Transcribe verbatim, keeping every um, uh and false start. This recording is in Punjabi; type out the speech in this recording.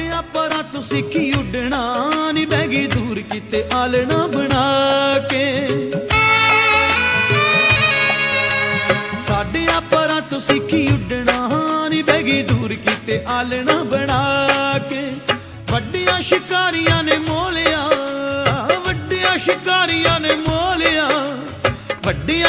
ਸਾਡਿਆਂ ਪਰਾਂ ਤੋਂ ਸਿੱਖੀ ਉੱਡਣਾ ਨੀ ਬਹਿ ਗਈ ਦੂਰ ਕਿਤੇ ਆਲਣਾ ਬਣਾ ਕੇ। ਸਾਡਿਆਂ ਪਰਾਂ ਤੋਂ ਸਿੱਖੀ ਉੱਡਣਾ ਨੀ ਬਹਿ ਗਈ ਦੂਰ ਕਿਤੇ ਆਲਣਾ ਬਣਾ ਕੇ। ਵੱਡੀਆਂ ਸ਼ਿਕਾਰੀਆਂ